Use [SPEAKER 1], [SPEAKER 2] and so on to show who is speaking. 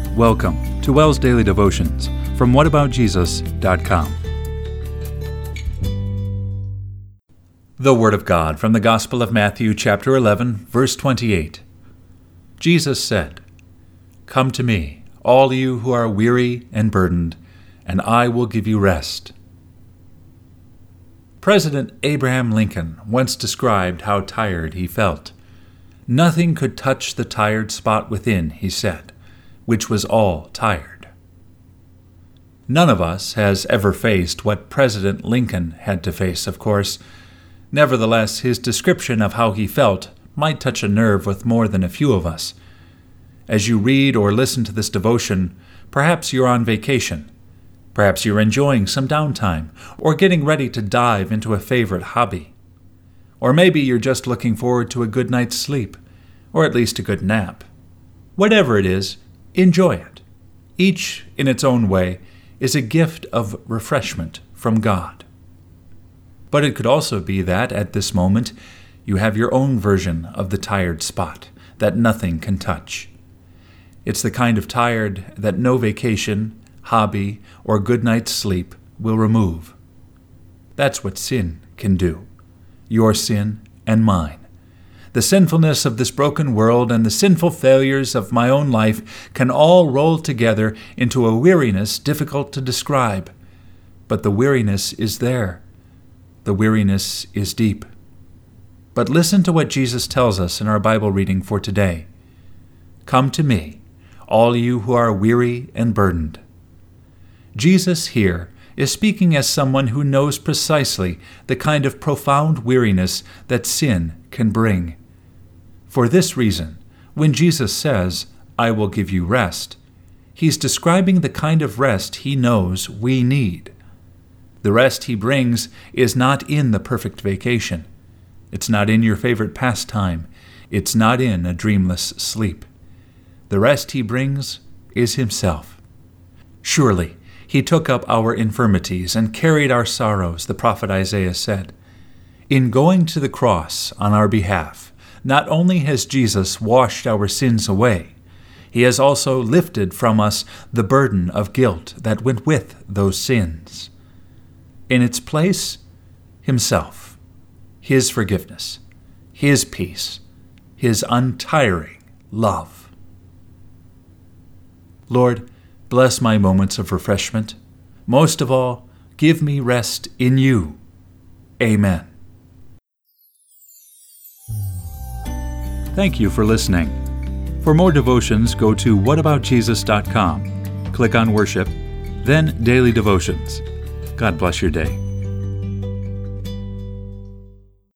[SPEAKER 1] Welcome to WELS Daily Devotions from whataboutjesus.com. The Word of God from the Gospel of Matthew, chapter 11, verse 28. Jesus said, "Come to me, all you who are weary and burdened, and I will give you rest." President Abraham Lincoln once described how tired he felt. Nothing could touch the tired spot within, he said, which was all tired. None of us has ever faced what President Lincoln had to face, of course. Nevertheless, his description of how he felt might touch a nerve with more than a few of us. As you read or listen to this devotion, perhaps you're on vacation. Perhaps you're enjoying some downtime or getting ready to dive into a favorite hobby. Or maybe you're just looking forward to a good night's sleep, or at least a good nap. Whatever it is, enjoy it. Each, in its own way, is a gift of refreshment from God. But it could also be that, at this moment, you have your own version of the tired spot that nothing can touch. It's the kind of tired that no vacation, hobby, or good night's sleep will remove. That's what sin can do. Your sin and mine. The sinfulness of this broken world and the sinful failures of my own life can all roll together into a weariness difficult to describe. But the weariness is there. The weariness is deep. But listen to what Jesus tells us in our Bible reading for today. "Come to me, all you who are weary and burdened." Jesus here is speaking as someone who knows precisely the kind of profound weariness that sin can bring. For this reason, when Jesus says, "I will give you rest," he's describing the kind of rest he knows we need. The rest he brings is not in the perfect vacation. It's not in your favorite pastime. It's not in a dreamless sleep. The rest he brings is himself. Surely, he took up our infirmities and carried our sorrows, the prophet Isaiah said. In going to the cross on our behalf, not only has Jesus washed our sins away, he has also lifted from us the burden of guilt that went with those sins. In its place, himself, his forgiveness, his peace, his untiring love. Lord, bless my moments of refreshment. Most of all, give me rest in you. Amen. Thank you for listening. For more devotions, go to whataboutjesus.com. Click on Worship, then Daily Devotions. God bless your day.